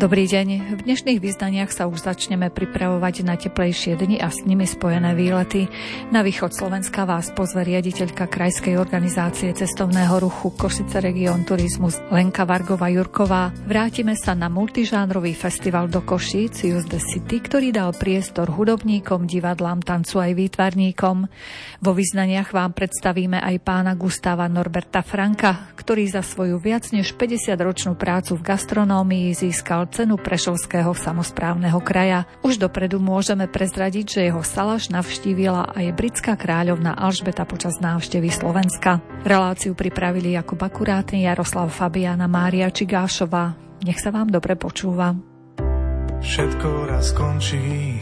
Dobrý deň. V dnešných vyznaniach sa už začneme pripravovať na teplejšie dni a s nimi spojené výlety. Na východ Slovenska vás pozve riaditeľka Krajskej organizácie cestovného ruchu Košice Region Turizmus Lenka Vargová-Jurková. Vrátime sa na multižánrový festival do Košíc Use the City, ktorý dal priestor hudobníkom, divadlám, tancu aj výtvarníkom. Vo vyznaniach vám predstavíme aj pána Gustáva Norberta Franka, ktorý za svoju viac než 50-ročnú prácu v gastronómii získal cenu Prešovského samosprávneho kraja. Už dopredu môžeme prezradiť, že jeho salaš navštívila aj britská kráľovna Alžbeta počas návštevy Slovenska. Reláciu pripravili Jakub Akurátny, Jaroslav Fabiana, Mária Čigášová. Nech sa vám dobre počúva. Všetko raz končí,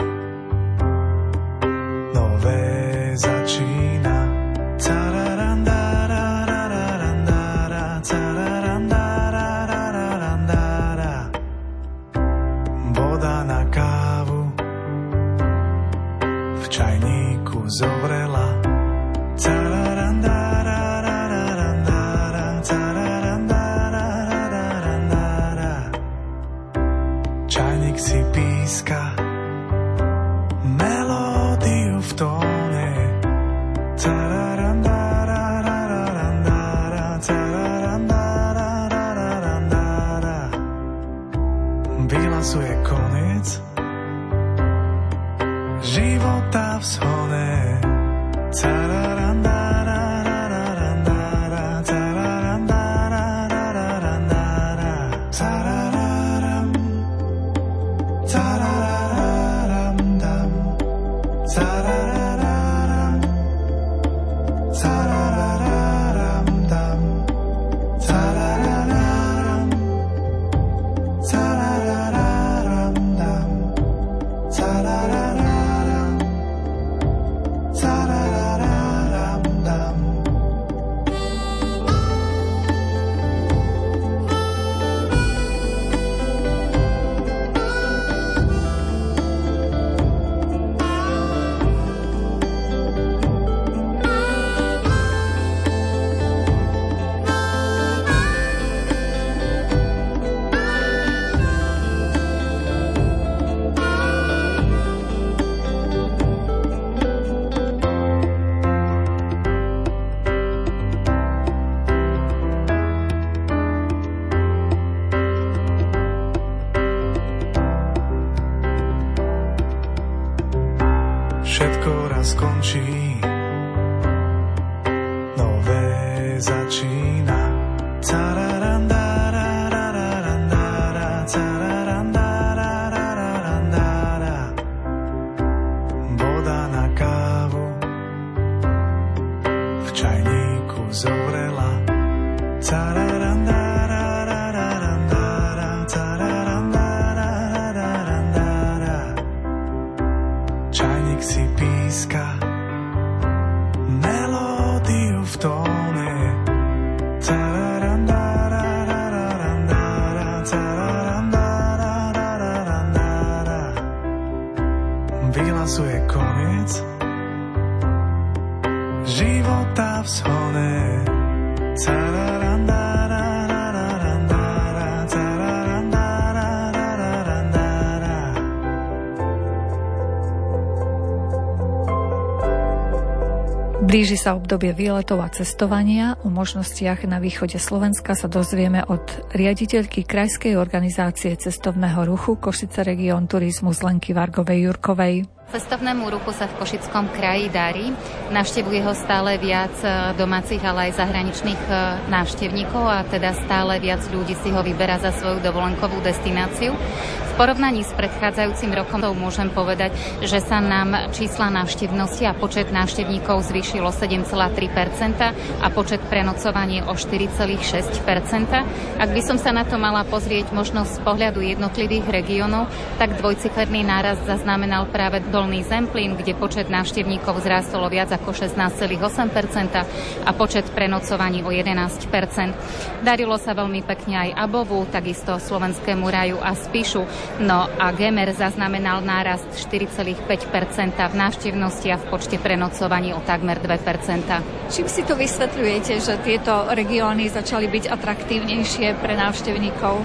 nové začína. Voda na kávu v čajníku zovrela. Čajník si píska melódiu v tóne. Vyhlasuje koniec života v shone. Všetko raz končí, nové začína. Voda na kávu v čajníku zovrela. Čajník si píska melódiu v tóne. Vyhlasuje koniec života v shone. Blíži sa obdobie výletov a cestovania. O možnostiach na východe Slovenska sa dozvieme od riaditeľky Krajskej organizácie cestovného ruchu Košice Region Turizmus Lenky Vargovej-Jurkovej. Cestovnému ruchu sa v Košickom kraji darí. Navštevuje ho stále viac domácich, ale aj zahraničných návštevníkov a teda stále viac ľudí si ho vyberá za svoju dovolenkovú destináciu. V porovnaní s predchádzajúcim rokom môžem povedať, že sa nám čísla návštevnosti a počet návštevníkov zvýšilo 7,3% a počet prenocovaní o 4,6%. Ak by som sa na to mala pozrieť možno z pohľadu jednotlivých regiónov, tak dvojciferný nárast zaznamenal práve Dolný Zemplín, kde počet návštevníkov zrástol viac ako 16,8% a počet prenocovaní o 11%. Darilo sa veľmi pekne aj Abovu, takisto Slovenskému raju a Spišu. No a Gemer zaznamenal nárast 4,5% v návštevnosti a v počte prenocovaní o takmer 2%. Čím si to vysvetľujete, že tieto regióny začali byť atraktívnejšie pre návštevníkov? V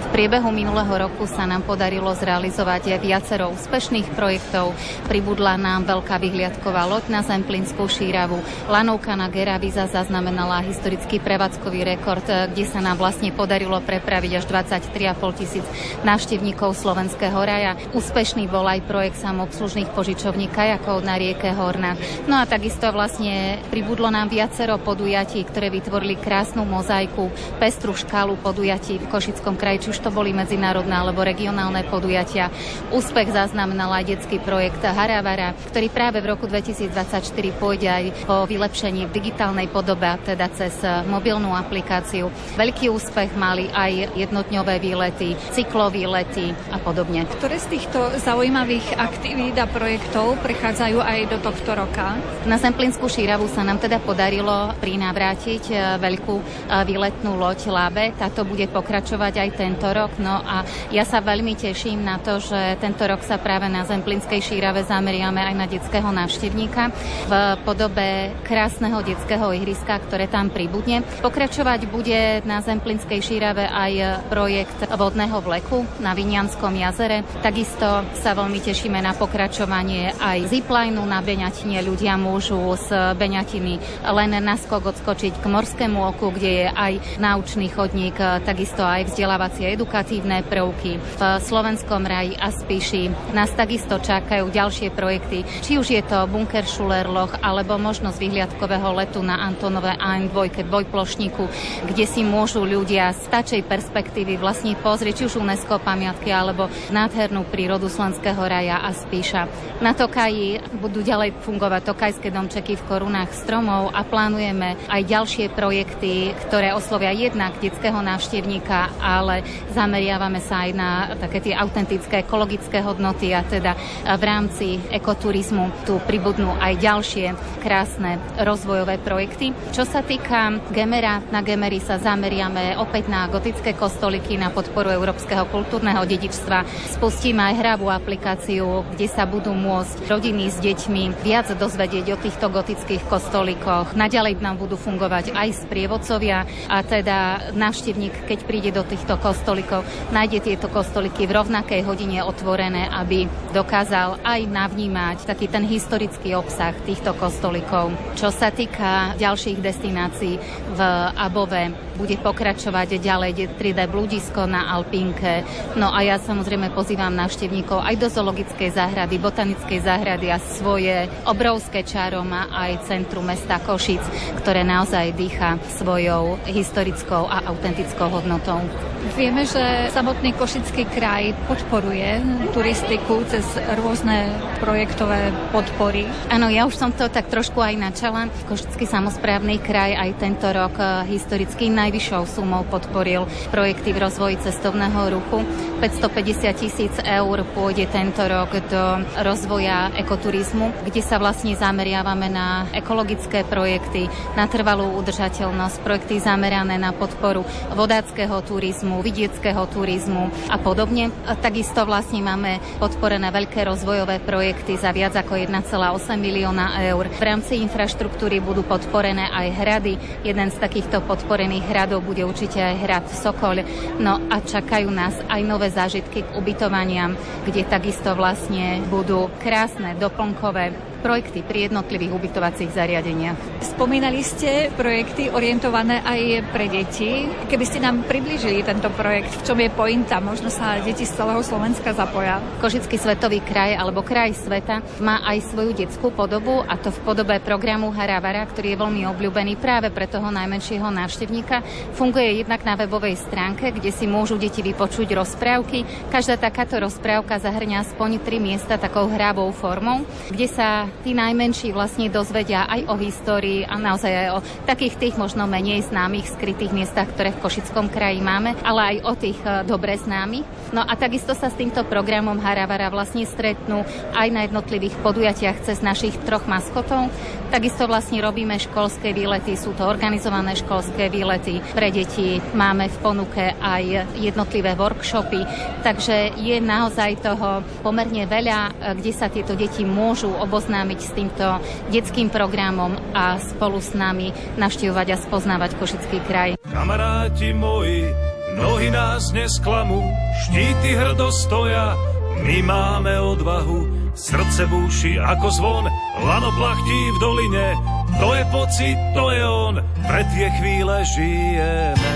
priebehu minulého roku sa nám podarilo zrealizovať viacero úspešných projektov. Pribudla nám veľká vyhliadková loď na Zemplínsku šíravu. Lanovka na Geravíza zaznamenala historický prevádzkový rekord, kde sa nám vlastne podarilo prepraviť až 23,5 tisíc návštevníkov Slovenského raja. Úspešný bol aj projekt samoobslužných požičovní kajakov na rieke Horná. No a takisto vlastne pribudlo nám viacero podujatí, ktoré vytvorili krásnu mozaiku, pestrú škálu podujatí v Košickom kraji, či už to boli medzinárodné alebo regionálne podujatia. Úspech zaznamenal aj detský projekt Haravara, ktorý práve v roku 2024 pôjde aj po vylepšení v digitálnej podobe, teda cez mobilnú aplikáciu. Veľký úspech mali aj jednodňové výlety, cyklové lety a podobne. Ktoré z týchto zaujímavých aktivít a projektov prechádzajú aj do tohto roka? Na Zemplínsku šíravu sa nám teda podarilo prinavrátiť veľkú výletnú loď Labe. Táto bude pokračovať aj tento rok. No a ja sa veľmi teším na to, že tento rok sa práve na Zemplínskej šírave zameriame aj na detského návštevníka v podobe krásneho detského ihriska, ktoré tam pribudne. Pokračovať bude na Zemplínskej šírave aj projekt vodného vleku na Vinianskom jazere. Takisto sa veľmi tešíme na pokračovanie aj ziplineu na Beňatine. Ľudia môžu z Beňatiny len naskok odskočiť k Morskému oku, kde je aj naučný chodník, takisto aj vzdelávacie edukatívne prvky. V Slovenskom raji a Spiši nás takisto čakajú ďalšie projekty, či už je to bunker Schulerloch, alebo možnosť vyhliadkového letu na Antonove AM2 dvojplošníku, kde si môžu ľudia z tačej perspektívy vlastne pozrieť, či už UNESCO pamiatky, alebo nádhernú prírodu Slovenského raja a Spíša. Na Tokaji budú ďalej fungovať tokajské domčeky v korunách stromov a plánujeme aj ďalšie projekty, ktoré oslovia jednak detského návštevníka, ale zameriavame sa aj na také tie autentické ekologické hodnoty a teda v rámci ekoturizmu tu pribudnú aj ďalšie krásne rozvojové projekty. Čo sa týka Gemera, na Gemeri sa zameriame opäť na gotické kostolíky na podporu európskeho kultúrneho dedičstva. Spustíme aj hravú aplikáciu, kde sa budú môcť rodiny s deťmi viac dozvedieť o týchto gotických kostolíkoch. Naďalej nám budú fungovať aj sprievodcovia a teda návštevník, keď príde do týchto kostolíkov, nájde tieto kostolíky v rovnakej hodine otvorené, aby dokázal aj navnímať taký ten historický obsah týchto kostolíkov. Čo sa týka ďalších destinácií v Above, bude pokračovať ďalej 3D blúdisko na Alpínke. No a ja samozrejme pozývam návštevníkov aj do zoologickej záhrady, botanickej záhrady a svoje obrovské čaro má aj centrum mesta Košic, ktoré naozaj dýcha svojou historickou a autentickou hodnotou. Vieme, že samotný Košický kraj podporuje turistiku cez rôzne projektové podpory. Áno, ja už som to tak trošku aj načala. Košický samosprávny kraj aj tento rok historicky najvyššou sumou podporil projekty v rozvoji cestovného ruchu. 550 000 eur pôjde tento rok do rozvoja ekoturizmu, kde sa vlastne zameriavame na ekologické projekty, na trvalú udržateľnosť, projekty zamerané na podporu vodáckeho turizmu, vidieckého turizmu a podobne. A takisto vlastne máme podporené veľké rozvojové projekty za viac ako 1,8 milióna eur. V rámci infraštruktúry budú podporené aj hrady. Jeden z takýchto podporených hradov bude určite aj hrad Sokol. No a čakajú nás aj nové zážitky k ubytovaniam, kde takisto vlastne budú krásne doplnkové projekty pri jednotlivých ubytovacích zariadeniach. Spomínali ste projekty orientované aj pre deti. Keby ste nám priblížili tento projekt, v čom je pointa? Možno sa deti z celého Slovenska zapoja. Košický svetový kraj alebo kraj sveta má aj svoju detskú podobu, a to v podobe programu Haravara, ktorý je veľmi obľúbený práve pre toho najmenšieho návštevníka. Funguje jednak na webovej stránke, kde si môžu deti vypočuť rozprávky. Každá takáto rozprávka zahrňa aspoň 3 miesta takou hravou formou, kde sa tí najmenší vlastne dozvedia aj o histórii a naozaj aj o takých tých možno menej známych skrytých miestach, ktoré v Košickom kraji máme, ale aj o tých dobre známych. No a takisto sa s týmto programom Haravara vlastne stretnú aj na jednotlivých podujatiach cez našich 3 maskotov. Takisto vlastne robíme školské výlety, sú to organizované školské výlety pre deti. Máme v ponuke aj jednotlivé workshopy, takže je naozaj toho pomerne veľa, kde sa tieto deti môžu oboznámiť s týmto detským programom a spolu s nami navštevovať a spoznávať Košický kraj. Kamaráti moji, nohy nás nesklamú, štíty hrdo stoja, my máme odvahu, srdce búši ako zvon, lano plachtí v doline, to je pocit, to je on, pre tie chvíle žijeme.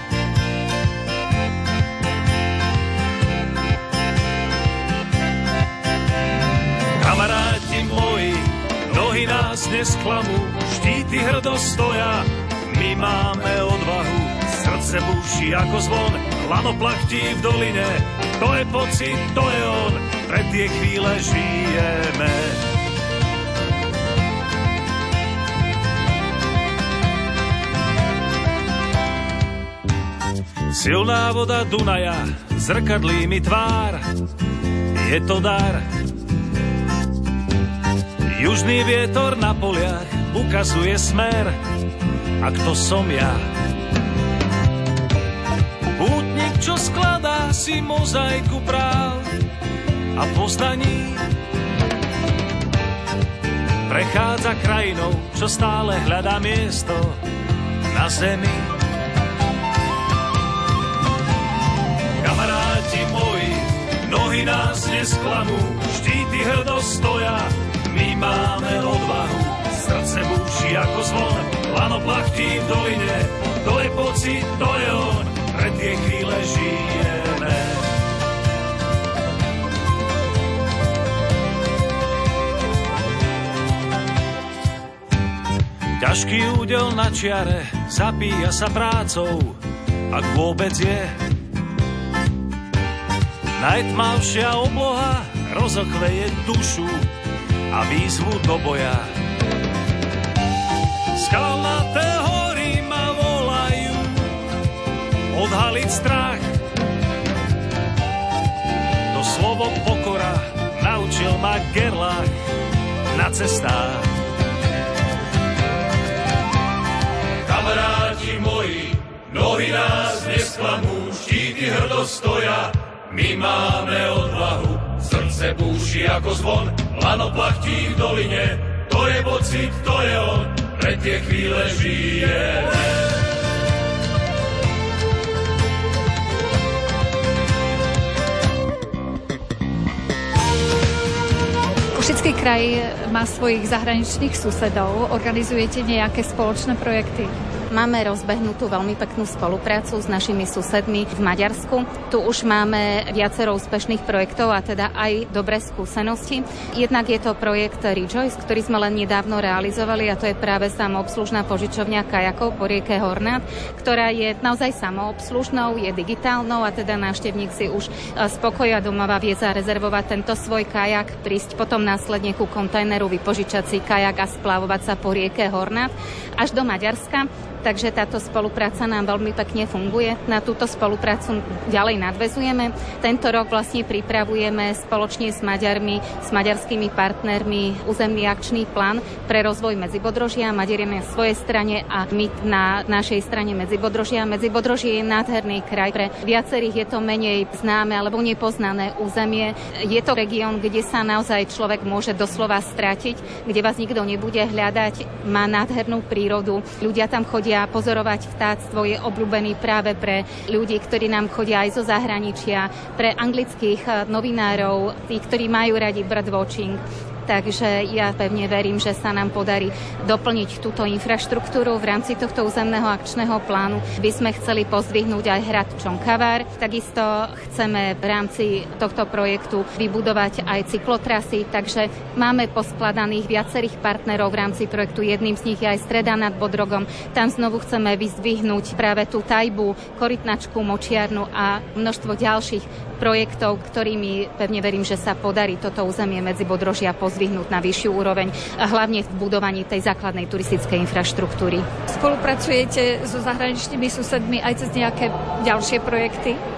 Kamaráti moji, nohy nás nesklamú, štíty hrdo stoja, my máme odvahu, srdce búši ako zvon, lano plachtí v doline, to je pocit, to je on, pre tie chvíle žijeme. Silná voda Dunaja zrkadlí mi tvár, je to dar. Južný vietor na poliach ukazuje smer, a kto som ja? Pútnik, čo skladá si mozaiku práv a poznaní, prechádza krajinou, čo stále hľadá miesto na zemi. Kamaráti moji, nohy nás nesklamú, štíty hrdo stoja, my máme odvahu, srdce búši ako zvon, lano plachtí v doline, to je pocit, to je on, pre tie chvíle žijeme. Ťažký údel na čiare zapíja sa prácou, ak vôbec je. Najtmavšia obloha rozochveje dušu a výzvu do boja. Skalnaté hory ma volajú odhaliť strach. To slovo pokora naučil ma Gerlach na cestách. Kamaráti moji, nohy nás nesklamú, štíty hrdo stoja, my máme odvahu, srdce búši ako zvon, lano plachtí v doline, to je pocit, to je on, pre tie chvíle žijeme. Košický kraj má svojich zahraničných susedov. Organizujete nejaké spoločné projekty? Máme rozbehnutú veľmi peknú spoluprácu s našimi susedmi v Maďarsku. Tu už máme viacero úspešných projektov a teda aj dobré skúsenosti. Jednak je to projekt Rejoice, ktorý sme len nedávno realizovali a to je práve samoobslužná požičovňa kajakov po rieke Hornát, ktorá je naozaj samoobslužnou, je digitálnou a teda návštevník si už z pokoja domova vie zarezervovať tento svoj kajak, prísť potom následne ku kontajneru, vypožičať si kajak a splavovať sa po rieke Hornát až do Maďarska. Takže táto spolupráca nám veľmi pekne funguje. Na túto spoluprácu ďalej nadväzujeme. Tento rok vlastne pripravujeme spoločne s Maďarmi, s maďarskými partnermi územný akčný plán pre rozvoj Medzibodrožia. Maďari na svojej strane a my na našej strane Medzibodrožia. Medzibodrožie je nádherný kraj. Pre viacerých je to menej známe alebo nepoznané územie. Je to región, kde sa naozaj človek môže doslova stratiť, kde vás nikto nebude hľadať. Má nádhernú prírodu. Ľudia tam chodia pozorovať vtáctvo, je obľúbený práve pre ľudí, ktorí nám chodia aj zo zahraničia, pre anglických novinárov, tí, ktorí majú radi birdwatching. Takže ja pevne verím, že sa nám podarí doplniť túto infraštruktúru. V rámci tohto územného akčného plánu by sme chceli pozdvihnúť aj hrad Čonkavár. Takisto chceme v rámci tohto projektu vybudovať aj cyklotrasy, takže máme poskladaných viacerých partnerov v rámci projektu. Jedným z nich je aj Streda nad Bodrogom. Tam znovu chceme vyzdvihnúť práve tú tajbu, korytnačku, močiarnu a množstvo ďalších projektov, ktorými pevne verím, že sa podarí toto územie Medzibodrožia pozdvihnúť na vyššiu úroveň, hlavne v budovaní tej základnej turistickej infraštruktúry. Spolupracujete so zahraničnými susedmi aj cez nejaké ďalšie projekty?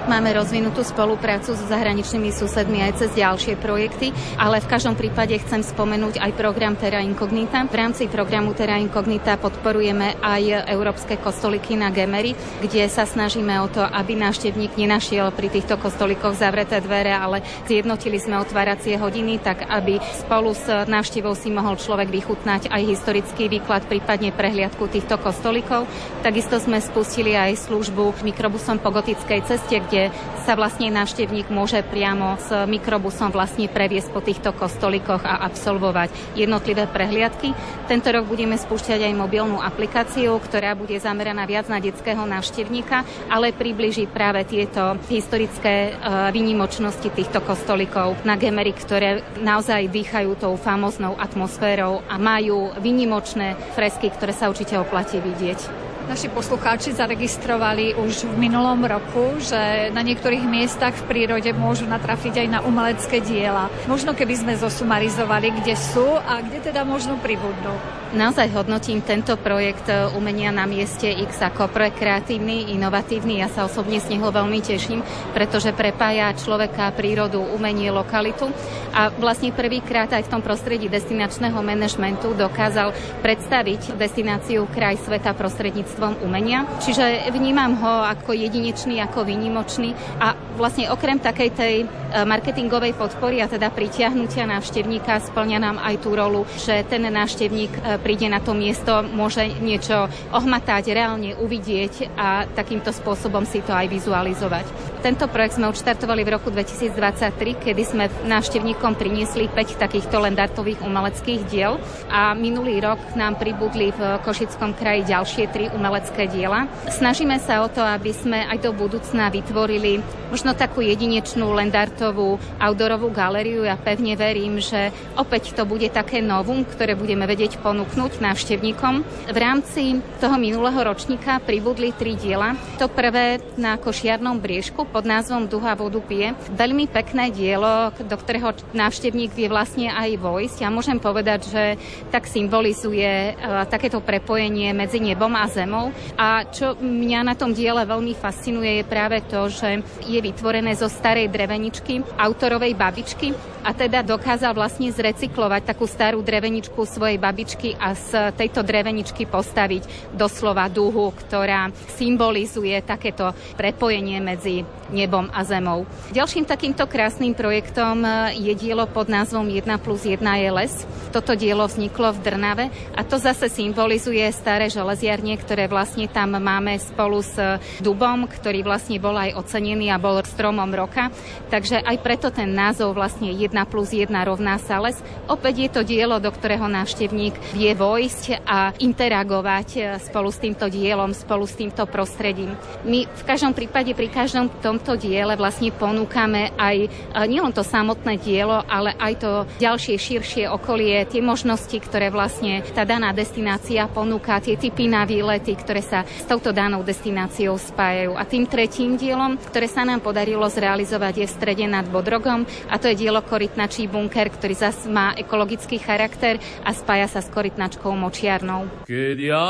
Máme rozvinutú spoluprácu so zahraničnými susedmi aj cez ďalšie projekty, ale v každom prípade chcem spomenúť aj program Terra Incognita. V rámci programu Terra Incognita podporujeme aj európske kostolíky na Gemery, kde sa snažíme o to, aby návštevník nenašiel pri týchto kostolíkoch zavreté dvere, ale zjednotili sme otváracie hodiny, tak aby spolu s návštevou si mohol človek vychutnať aj historický výklad, prípadne prehliadku týchto kostolíkov. Takisto sme spustili aj službu mikrobusom po gotickej ceste, kde sa vlastne návštevník môže priamo s mikrobusom vlastne previesť po týchto kostolíkoch a absolvovať jednotlivé prehliadky. Tento rok budeme spúšťať aj mobilnú aplikáciu, ktorá bude zameraná viac na detského návštevníka, ale priblíži práve tieto historické výnimočnosti týchto kostolíkov na Gemery, ktoré naozaj dýchajú tou famóznou atmosférou a majú výnimočné fresky, ktoré sa určite oplatí vidieť. Naši poslucháči zaregistrovali už v minulom roku, že na niektorých miestach v prírode môžu natrafiť aj na umelecké diela. Možno keby sme zosumarizovali, kde sú a kde teda možno pribudnú. Naozaj hodnotím tento projekt Umenia na mieste X ako projekt kreatívny, inovatívny. Ja sa osobne z neho veľmi teším, pretože prepája človeka, prírodu, umenie, lokalitu. A vlastne prvýkrát aj v tom prostredí destinačného manažmentu dokázal predstaviť destináciu kraj sveta prostredníctvom umenia. Čiže vnímam ho ako jedinečný, ako výnimočný a vlastne okrem takej tej marketingovej podpory a teda pritiahnutia návštevníka spĺňa nám aj tú rolu, že ten návštevník príde na to miesto, môže niečo ohmatať, reálne uvidieť a takýmto spôsobom si to aj vizualizovať. Tento projekt sme odštartovali v roku 2023, kedy sme návštevníkom priniesli 5 takýchto landártových umeleckých diel a minulý rok nám pribudli v Košickom kraji ďalšie 3 umelecké diela. Snažíme sa o to, aby sme aj do budúcna vytvorili možno takú jedinečnú landártovú outdoorovú galériu. Ja pevne verím, že opäť to bude také novum, ktoré budeme vedieť ponúknuť návštevníkom. V rámci toho minulého ročníka pribudli 3 diela. To prvé na Košiarnom briežku pod názvom Duha vodu pije. Veľmi pekné dielo, do ktorého návštevník vie vlastne aj vojsť. Ja môžem povedať, že tak symbolizuje takéto prepojenie medzi nebom a zemou. A čo mňa na tom diele veľmi fascinuje, je práve to, že je vytvorené zo starej dreveničky autorovej babičky a teda dokázal vlastne zrecyklovať takú starú dreveničku svojej babičky a z tejto dreveničky postaviť doslova duhu, ktorá symbolizuje takéto prepojenie medzi nebom a zemou. Ďalším takýmto krásnym projektom je dielo pod názvom 1+1 je les. Toto dielo vzniklo v Drnave a to zase symbolizuje staré železiarne, ktoré vlastne tam máme spolu s dubom, ktorý vlastne bol aj ocenený a bol stromom roka. Takže aj preto ten názov vlastne 1+1 rovná sa les. Opäť je to dielo, do ktorého návštevník vie vojsť a interagovať spolu s týmto dielom, spolu s týmto prostredím. My v každom prípade pri každom tomto diele vlastne ponúkame aj nielen to samotné dielo, ale aj to ďalšie širšie okolie, tie možnosti, ktoré vlastne tá daná destinácia ponúka, tie typy na výlety, ktoré sa s touto danou destináciou spájajú. A tým tretím dielom, ktoré sa nám podarilo zrealizovať, je v Strede nad Bodrogom a to je dielo Korytnačí bunker, ktorý zase má ekologický charakter a spája sa s korytnačkou močiarnou. Keď ja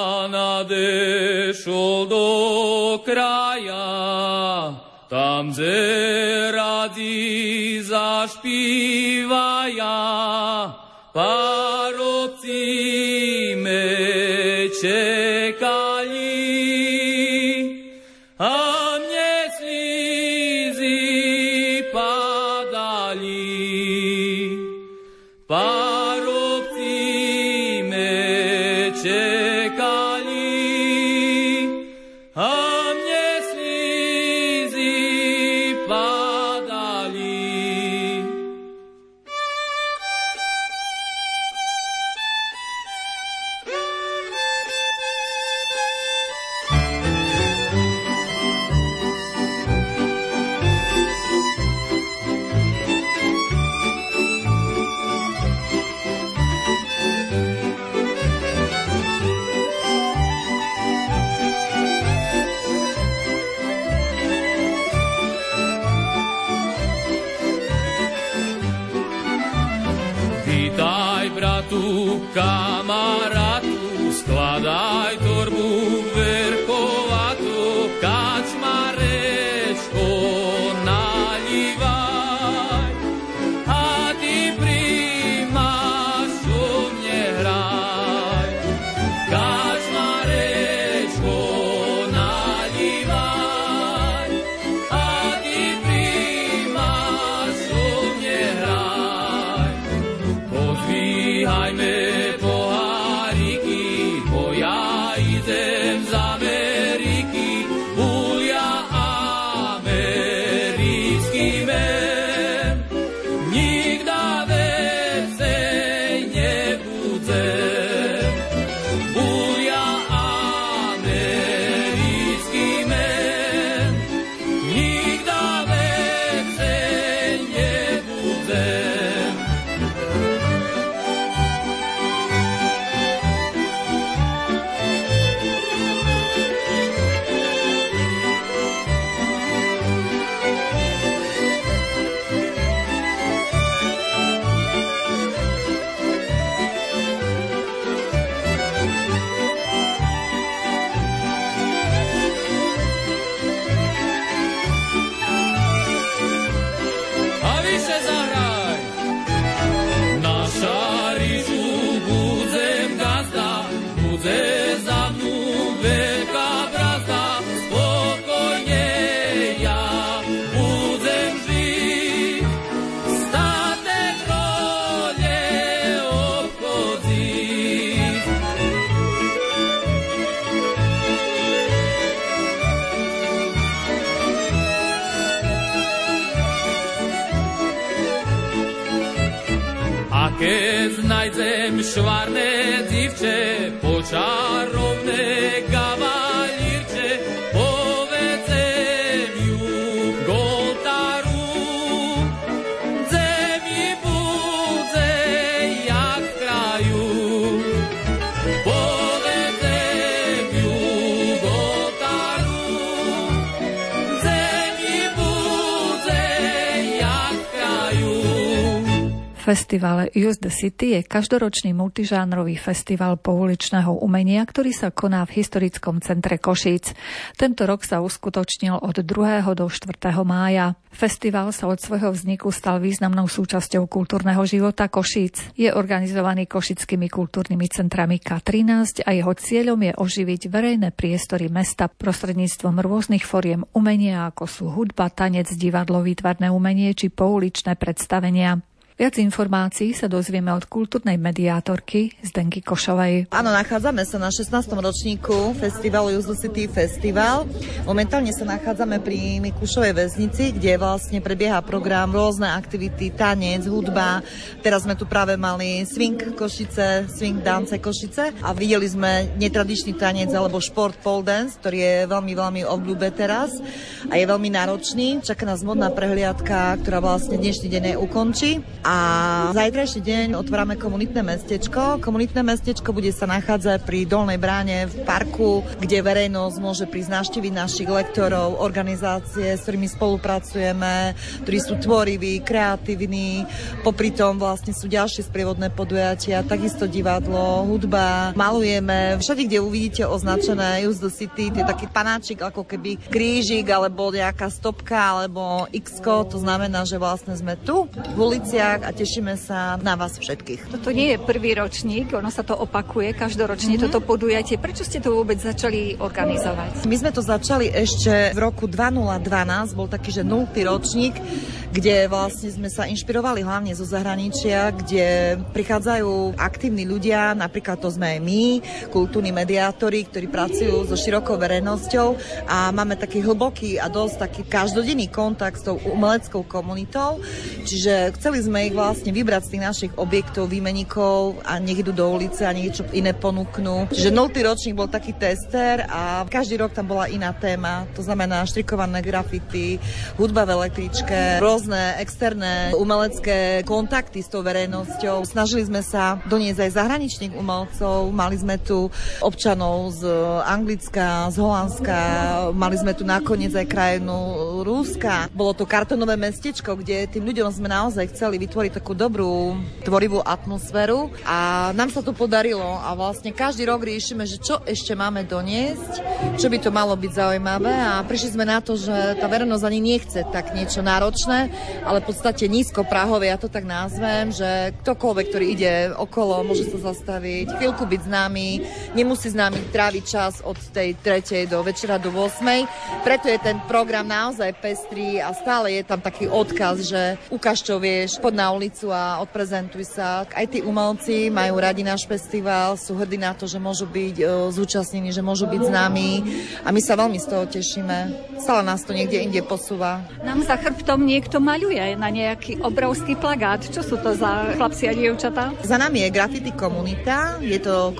nadešol do kraja, tam zeradi zašpívaja, parobci me čekali, a mne slízy padali. Parobci me čekali, a mne slízy padali. Vítaj, bratu, kamarátu, skladaj torbu verkovatu, kačma rečko dajme poháriky, bo ja idem z Ameriky, bulia americký men. Nikda vecej nebude, bulia americký men. Nikda vecej nebude. A vyše zahraj. Naša ríšu budem gazda, bude za mnou veľká brazda. Spokojne ja budem žiť, statné trole obchodziť. A keď najdem švarné divče, počarovné kavalírče, povedzem ju Goltaru, zemi bude jak v kraju. Povedzem ju Goltaru, zemi bude jak v kraju. Festival Use the City je každoročný multižánrový festival pouličného umenia, ktorý sa koná v historickom centre Košíc. Tento rok sa uskutočnil od 2. do 4. mája. Festival sa od svojho vzniku stal významnou súčasťou kultúrneho života Košíc. Je organizovaný košickými kultúrnymi centrami K13 a jeho cieľom je oživiť verejné priestory mesta prostredníctvom rôznych foriem umenia, ako sú hudba, tanec, divadlo, výtvarné umenie či pouličné predstavenia. Viac informácií sa dozvieme od kultúrnej mediátorky Zdenky Košovej. Áno, nachádzame sa na 16. ročníku festivalu Use the City Festival. Momentálne sa nachádzame pri Mikušovej väznici, kde vlastne prebieha program, rôzne aktivity, tanec, hudba. Teraz sme tu práve mali swing Košice, swing dance Košice a videli sme netradičný tanec alebo šport pole dance, ktorý je veľmi, veľmi obľúbe teraz a je veľmi náročný. Čaká nás modná prehliadka, ktorá vlastne dnešný deň ukončí. A zajtrajší deň otvárame komunitné mestečko. Komunitné mestečko bude sa nachádzať pri Dolnej bráne v parku, kde verejnosť môže prísť navštíviť našich lektorov, organizácie, s ktorými spolupracujeme, ktorí sú tvoriví, kreatívni. Popri tom vlastne sú ďalšie sprievodné podujatia, takisto divadlo, hudba. Malujeme. Všade, kde uvidíte označené Use the City, to je taký panáčik, ako keby krížik, alebo nejaká stopka, alebo X-ko. To znamená, že vlastne sme tu v uliciach a tešíme sa na vás všetkých. Toto nie je prvý ročník, ono sa to opakuje každoročne, toto podujatie. Prečo ste to vôbec začali organizovať? My sme to začali ešte v roku 2012, bol taký, že 0. ročník, kde vlastne sme sa inšpirovali hlavne zo zahraničia, kde prichádzajú aktívni ľudia, napríklad to sme aj my, kultúrni mediátori, ktorí pracujú so širokou verejnosťou a máme taký hlboký a dosť taký každodenný kontakt s tou umeleckou komunitou, čiže chceli sme ich vlastne vybrať z tých našich objektov, výmeníkov a nech idú do ulice a niečo iné ponúknú. Čiže 0. ročník bol taký tester a každý rok tam bola iná téma, to znamená štrikované grafity, hudba v električke, rôzne externé umelecké kontakty s tou verejnosťou. Snažili sme sa doniesť aj zahraničných umelcov, mali sme tu občanov z Anglicka, z Holandska, mali sme tu nakoniec aj krajinu Ruska. Bolo to kartonové mestečko, kde tým ľuďom sme naozaj chceli vytvoriť takú dobrú tvorivú atmosféru a nám sa to podarilo a vlastne každý rok riešime, že čo ešte máme doniesť, čo by to malo byť zaujímavé a prišli sme na to, že tá verejnosť ani nechce tak niečo náročné, ale v podstate nízkoprahové, ja to tak nazvem, že ktokoľvek, ktorý ide okolo, môže sa zastaviť, chvíľku byť s nami, nemusí s nami tráviť čas od tej 3. do večera do 8. Preto je ten program naozaj pestrý a stále je tam taký odkaz, že ukáž, čo vieš, poď na ulicu a odprezentuj sa. Aj tí umelci majú radi náš festival, sú hrdí na to, že môžu byť zúčastnení, že môžu byť s nami a my sa veľmi z toho tešíme. Stále nás to niekde inde posúva. Nám za chrbtom niekto maľuje na nejaký obrovský plagát. Čo sú to za chlapci a dievčatá? Za nami je graffiti komunita, je to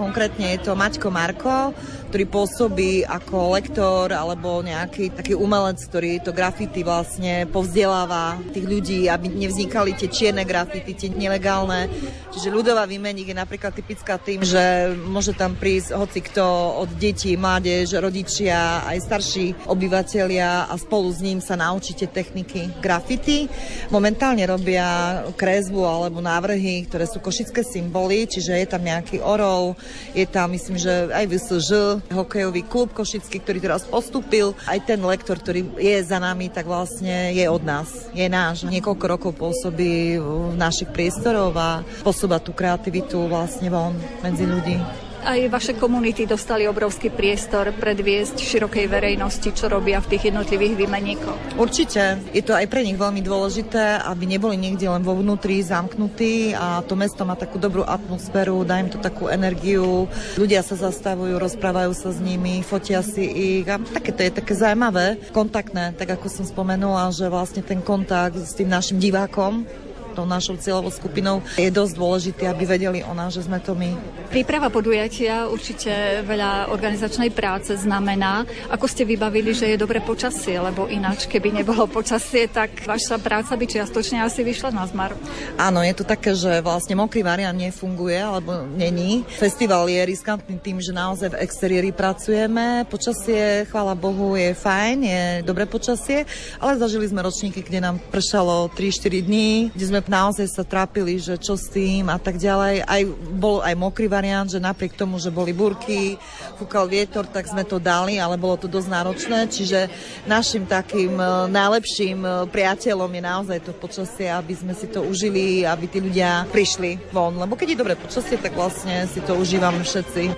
Maťko Marko, ktorý pôsobí ako lektor alebo nejaký taký umelec, ktorý to graffiti vlastne povzdeláva tých ľudí, aby nevznikali tie čierne graffiti, tie nelegálne. Čiže ľudová výmeník je napríklad typická tým, že môže tam prísť hocikto od detí, mládež, rodičia, aj starší obyvatelia a spolu s ním sa naučíte techniky graffiti. Momentálne robia kresbu alebo návrhy, ktoré sú košické symboly, čiže je tam nejaký orol, je tam, myslím, že aj VSŽ, hokejový klub košický, ktorý teraz postúpil. Aj ten lektor, ktorý je za nami, tak vlastne je od nás, je náš. Niekoľko rokov pôsobí v našich priestoroch a posúva tú kreativitu vlastne von medzi ľudí. Aj vaše komunity dostali obrovský priestor predviesť širokej verejnosti, čo robia v tých jednotlivých výmeníkoch. Určite. Je to aj pre nich veľmi dôležité, aby neboli niekde len vo vnútri zamknutí a to mesto má takú dobrú atmosféru, dá im to takú energiu. Ľudia sa zastavujú, rozprávajú sa s nimi, fotia si ich a to je také zaujímavé, kontaktné, tak ako som spomenula, že vlastne ten kontakt s tým našim divákom, tou našou cieľovou skupinou je dosť dôležité, aby vedeli o nás, že sme to my. Príprava podujatia určite veľa organizačnej práce znamená. Ako ste vybavili, že je dobré počasie, lebo ináč, keby nebolo počasie, tak vaša práca by čiastočne asi vyšla na zmar. Áno, je to také, že vlastne mokrý variant nefunguje, alebo není. Festival je riskantný tým, že naozaj v exteriéri pracujeme. Počasie, chvála Bohu, je fajn, je dobré počasie, ale zažili sme ročníky, kde nám pršalo 3-4 dní, kde sme naozaj sa trápili, že čo s tým a tak ďalej. Bol aj mokrý variant, že napriek tomu, že boli búrky, fúkal vietor, tak sme to dali, ale bolo to dosť náročné. Čiže našim takým najlepším priateľom je naozaj to počasie, aby sme si to užili, aby tí ľudia prišli von. Lebo keď je dobré počasie, tak vlastne si to užívame všetci.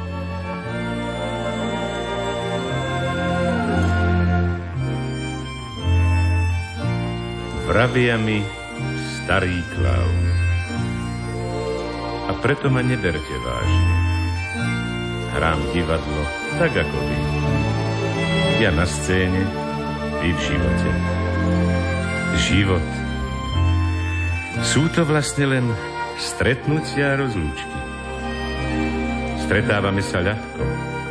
Vravia mi starý klaun. A preto ma neberte vážne. Hrám divadlo tak ako vy. Ja na scéne, vy v živote. Život. Sú to vlastne len stretnutia a rozlúčky. Stretávame sa ľahko.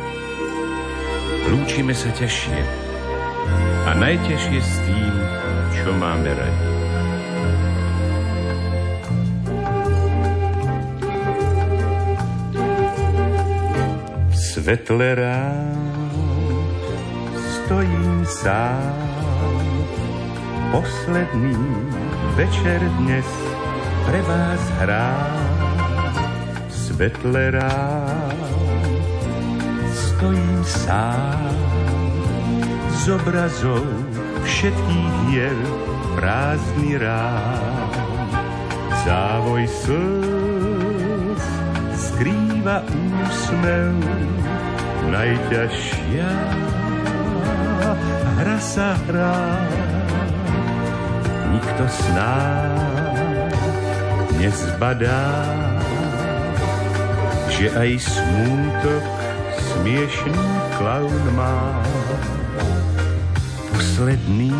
Lúčime sa ťažšie. A najťažšie s tým, čo máme radi. Svetle ráno stojím sám, posledný večer dnes pre vás hrám. Svetle ráno stojím sám, z obrazov všetkých hier prázdny rám. Závoj slz skrýva úsmev, najťažšia hra sa hrá. Nikto z nás nezbadá, že aj smútok smiešný klaun má. Posledný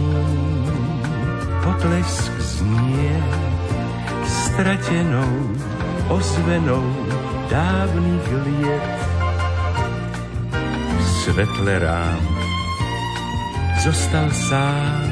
potlesk znie stratenou ozvenou dávnych liet. Svetle rám zostal sám,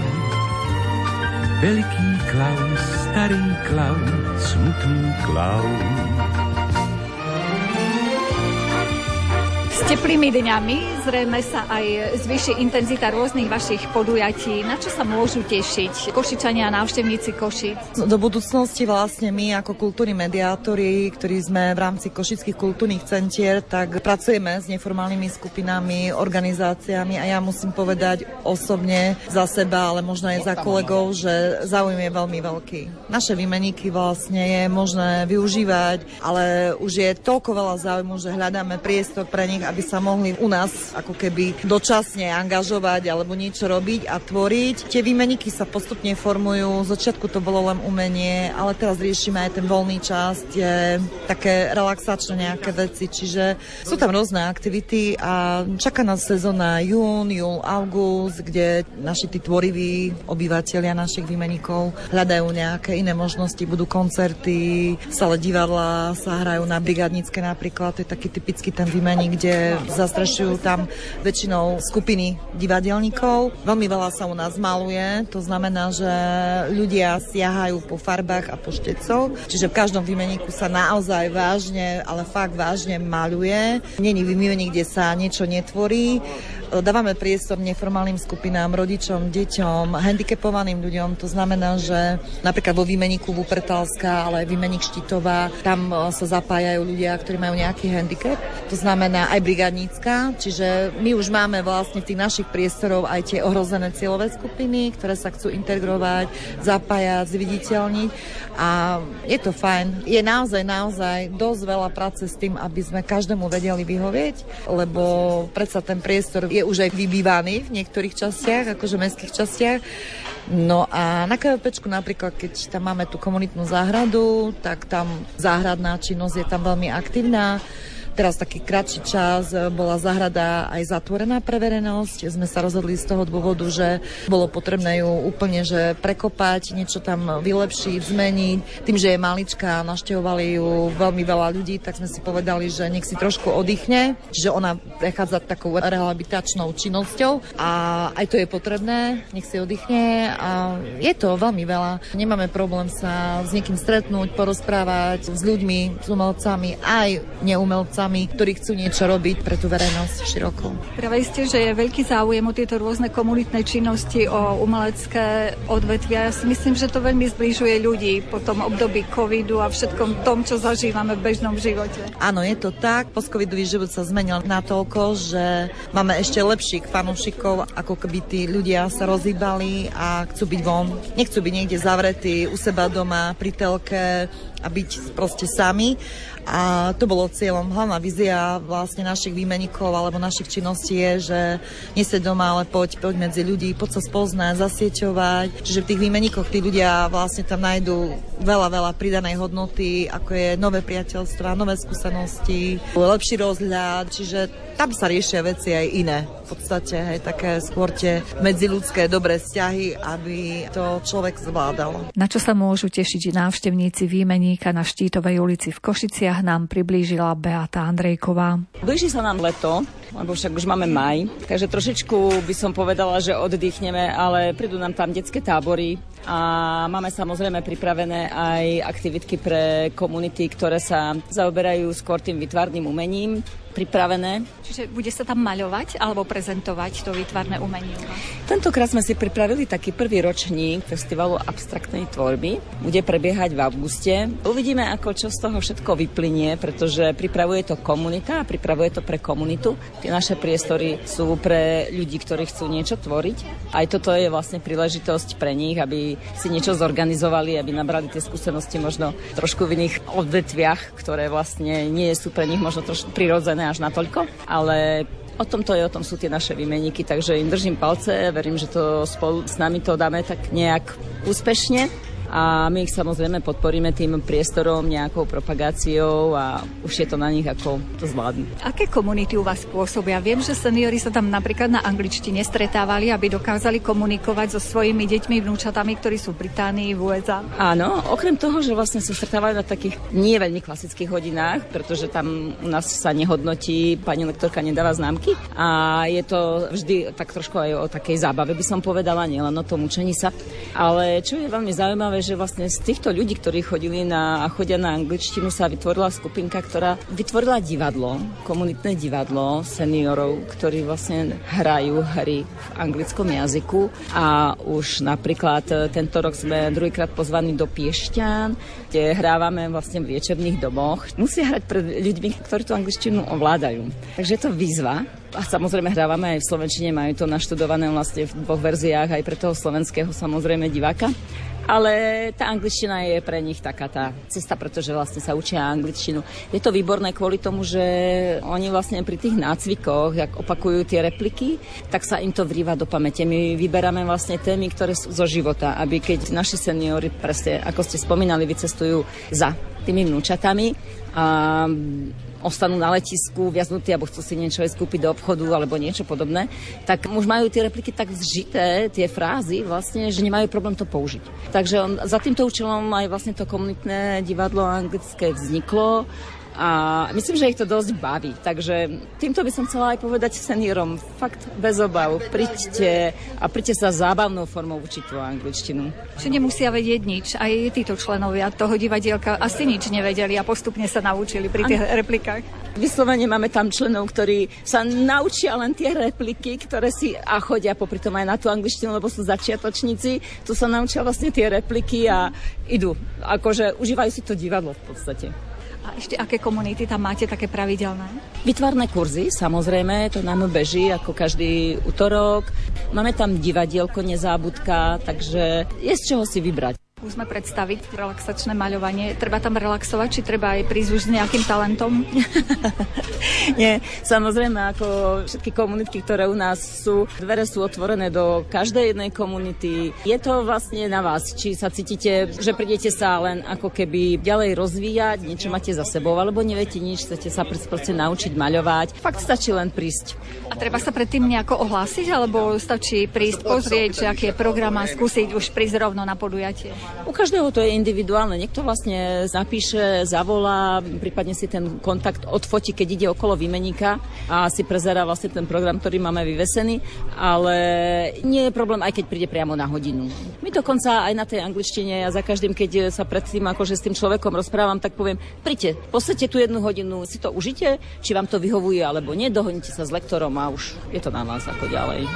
veľký klaun, starý klaun, smutný klaun. Teplými dňami zrejme sa aj zvýši intenzita rôznych vašich podujatí. Na čo sa môžu tešiť Košičania a návštevníci Košic? Do budúcnosti vlastne my ako kultúrni mediátori, ktorí sme v rámci košických kultúrnych centier, tak pracujeme s neformálnymi skupinami, organizáciami a ja musím povedať osobne za seba, ale možno aj za kolegov, že záujem je veľmi veľký. Naše výmeníky vlastne je možné využívať, ale už je toľko veľa záujmu, že hľadáme priestor pre nich, aby sa mohli u nás ako keby dočasne angažovať alebo niečo robiť a tvoriť. Tie výmeníky sa postupne formujú, z začiatku to bolo len umenie, ale teraz riešime aj ten voľný čas, tie také relaxačné nejaké veci, čiže sú tam rôzne aktivity a čaká nás sezóna jún, júl, august, kde naši tí tvoriví obyvatelia našich výmeníkov hľadajú nejaké iné možnosti, budú koncerty, v sále divadla sa hrajú na Brigádnické napríklad, to je taký typický ten výmeník, kde zastrešujú tam väčšinou skupiny divadelníkov. Veľmi veľa sa u nás maluje, to znamená, že ľudia siahajú po farbách a po štecoch, čiže v každom výmeníku sa naozaj vážne, ale fakt vážne maľuje. Není výmeník, kde sa niečo netvorí. Dávame priestor neformálnym skupinám, rodičom, deťom, handicapovaným ľuďom. To znamená, že napríklad vo výmeníku Wuppertalská, ale aj výmeník Štitová, tam sa zapájajú ľudia, ktorí majú nejaký handicap. To znamená aj Brigádnická, čiže my už máme vlastne v tých našich priestorov aj tie ohrozené cieľové skupiny, ktoré sa chcú integrovať, zapájať, zviditeľniť a je to fajn. Je naozaj dosť veľa práce s tým, aby sme každému vedeli vyhovieť, lebo predsa ten priestor je už aj vybývaný v niektorých častiach, akože mestských častiach. No a na KVPčku napríklad, keď tam máme tú komunitnú záhradu, tak tam záhradná činnosť je tam veľmi aktívna. Teraz taký kratší čas bola záhrada aj zatvorená pre verejnosť. Sme sa rozhodli z toho dôvodu, že bolo potrebné ju úplne že prekopať, niečo tam vylepšiť, zmeniť. Tým, že je maličká, navštevovali ju veľmi veľa ľudí, tak sme si povedali, že nech si trošku oddychne, čiže ona prechádza takou rehabilitačnou činnosťou a aj to je potrebné, nech si oddychne a je to veľmi veľa. Nemáme problém sa s niekým stretnúť, porozprávať s ľuďmi, s umelcami, aj neumelcami, ktorí chcú niečo robiť pre tú verejnosť široko. Pravili ste, že je veľký záujem o tieto rôzne komunitné činnosti, o umelecké odvetvia. Ja si myslím, že to veľmi zbližuje ľudí po tom období covidu a všetkom tom, čo zažívame v bežnom živote. Áno, je to tak. Postcovidový život sa zmenil natoľko, že máme ešte lepších fanúšikov, ako keby tí ľudia sa rozhýbali a chcú byť von. Nechcú byť niekde zavretí u seba doma, pri telke a byť proste sami. A to bolo cieľom. Hlavná vízia vlastne našich výmeníkov alebo našich činností je, že neseď doma, ale poď medzi ľudí, poď sa spoznať, zasieťovať. Čiže v tých výmeníkoch tí ľudia vlastne tam nájdú veľa pridanej hodnoty, ako je nové priateľstvá, nové skúsenosti, lepší rozhľad, čiže tam sa riešia veci aj iné. V podstate, hej, také skôr tie medziľudské dobré vzťahy, aby to človek zvládal. Na čo sa môžu tešiť návštevníci výmeníka na Štítovej ulici v Košiciach, nám priblížila Beata Andrejková. Blíži sa nám leto, lebo však už máme maj, takže trošičku by som povedala, že oddychneme, ale prídu nám tam detské tábory a máme samozrejme pripravené aj aktivitky pre komunity, ktoré sa zaoberajú skôr tým výtvarným umením. Pripravené. Čiže bude sa tam maľovať alebo prezentovať to výtvarné umenie? Tentokrát sme si pripravili taký prvý ročník festivalu abstraktnej tvorby. Bude prebiehať v auguste. Uvidíme, ako čo z toho všetko vyplynie, pretože pripravuje to komunita a pripravuje to pre komunitu. Tie naše priestory sú pre ľudí, ktorí chcú niečo tvoriť. Aj toto je vlastne príležitosť pre nich, aby si niečo zorganizovali, aby nabrali tie skúsenosti možno trošku v iných odvetviach, ktoré vlastne nie sú pre nich možno trošku prirodzené až natoľko, ale o tom sú tie naše výmeníky, takže im držím palce, verím, že to spolu s nami to dáme tak nejak úspešne a my ich samozrejme podporíme tým priestorom, nejakou propagáciou a už je to na nich, ako to zvládnu. Aké komunity u vás pôsobia? Viem, že seniori sa tam napríklad na angličtine stretávali, aby dokázali komunikovať so svojimi deťmi, vnúčatami, ktorí sú v Británii, v USA. Áno, okrem toho, že vlastne sa stretávajú na takých nie veľmi klasických hodinách, pretože tam u nás sa nehodnotí, pani lektorka nedáva známky a je to vždy tak trošku aj o takej zábave, by som povedala, nielen o tom učení sa. Ale čo je veľmi zaujímavé, zaujímavé, že vlastne z týchto ľudí, ktorí chodili a chodia na angličtinu, sa vytvorila skupinka, ktorá vytvorila divadlo, komunitné divadlo seniorov, ktorí vlastne hrajú hry v anglickom jazyku. A už napríklad tento rok sme druhýkrát pozvaní do Piešťan, kde hrávame vlastne v liečebných domoch. Musia hrať pred ľuďmi, ktorí tú angličtinu ovládajú. Takže je to výzva. A samozrejme hrávame aj v slovenčine, majú to naštudované vlastne v 2 verziách, aj pre toho slovenského samozrejme diváka. Ale tá angličtina je pre nich taká tá cesta, pretože vlastne sa učia angličtinu. Je to výborné kvôli tomu, že oni vlastne pri tých nácvikoch, jak opakujú tie repliky, tak sa im to vrýva do pamäte. My vyberáme vlastne témy, ktoré sú zo života, aby keď naši seniori, presne ako ste spomínali, vycestujú za tými vnúčatami a ostanú na letisku viaznutí, alebo chcú si niečo aj skúpiť do obchodu alebo niečo podobné, tak už majú tie repliky tak zžité, tie frázy vlastne, že nemajú problém to použiť. Takže za týmto účelom aj vlastne to komunitné divadlo anglické vzniklo a myslím, že ich to dosť baví. Takže týmto by som chcela aj povedať seniorom, fakt bez obav, príďte sa zábavnou formou učiť tú angličtinu. Že nemusia vedieť nič, aj títo členovia toho divadielka asi nič nevedeli a postupne sa naučili pri tých replikách. Vyslovene máme tam členov, ktorí sa naučia len tie repliky, ktoré si a chodia popri tom aj na tú angličtinu, lebo sú začiatočníci. Tu sa naučia vlastne tie repliky a idú. Akože užívajú si to divadlo v podstate. A ešte aké komunity tam máte také pravidelné? Vytvárne kurzy, samozrejme, to nám beží ako každý utorok. Máme tam divadielko Nezábudka, takže je z čoho si vybrať. Skúsme predstaviť relaxačné maľovanie. Treba tam relaxovať, či treba aj prísť už s nejakým talentom? Nie, samozrejme, ako všetky komunity, ktoré u nás sú, dvere sú otvorené do každej jednej komunity. Je to vlastne na vás, či sa cítite, že prídete sa len ako keby ďalej rozvíjať, niečo máte za sebou, alebo neviete nič, chcete sa proste naučiť maľovať. Fakt stačí len prísť. A treba sa predtým nejako ohlásiť, alebo stačí prísť, pozrieť, že aký je program a skúsiť už prísť rovno na podujatie? U každého to je individuálne. Niekto vlastne zapíše, zavolá, prípadne si ten kontakt odfotí, keď ide okolo výmeníka a si prezerá vlastne ten program, ktorý máme vyvesený, ale nie je problém, aj keď príde priamo na hodinu. My dokonca aj na tej angličtine ja za každým, keď sa predtým akože s tým človekom rozprávam, tak poviem, príďte, posledte tú 1 hodinu, si to užite, či vám to vyhovuje alebo nie, dohodnite sa s lektorom a už je to na vás ako ďalej.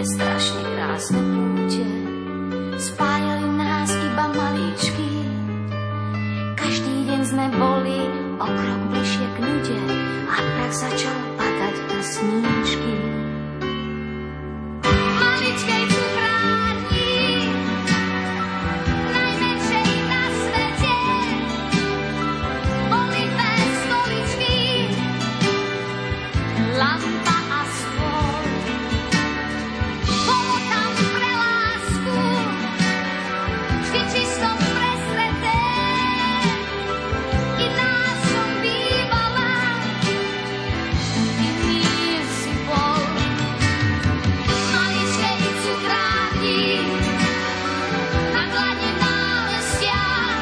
strašne krásne púte, spájali nás iba maličky. Každý deň sme boli o krok bližšie k nude a prach začal padať na sníčky. Maličkej cukrárni, najmenšej na svete, boli dve stoličky, lampa a stôl. Bolo tam pre lásku, vždy čisto presreté, i nás som bývala, i mír si bol. Maličkej cukrárni, na dlane námestia.